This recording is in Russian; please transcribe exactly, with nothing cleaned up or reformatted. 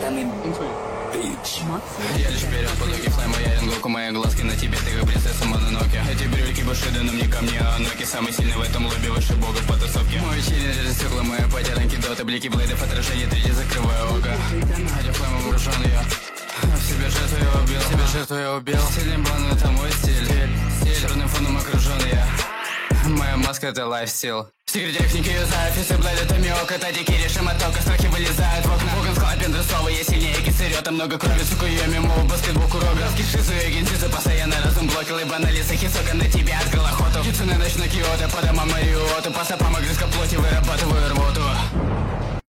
Я лишь вперед, потоки флайма, я ренгоку, мои глазки на тебе, ты как принцесса Мононоке. Эти брюльки Бушиды, но мне камни, а ноги самый сильный в этом лобби, выше бога в потасовке. Мой челлендж, стекла, мои потерянки, доты, блики, блейдов, отражение, третий закрываю око. Хотя флаймом вооружен я, в себе жертву я убил, в себе жертву я убил. Сильный блан, это мой стиль, стиль, черным фоном окружен я. Моя маска это лайфстил. Секрет техники юзаю, фисты блейд это миок, это дикий режим оттока, страхи вылезают в окна. Воган склапен дресовый, я сильнее кисырёта, много крови, сука, я мимо баскетбол курога. Скишизу и гензизу, постоянно разум блокил, ибо на лицах хисока на тебя открыл охоту. Кицуне ночь на Киото, по домам Мариоту, по стопам огрызка плоти, вырабатываю рвоту.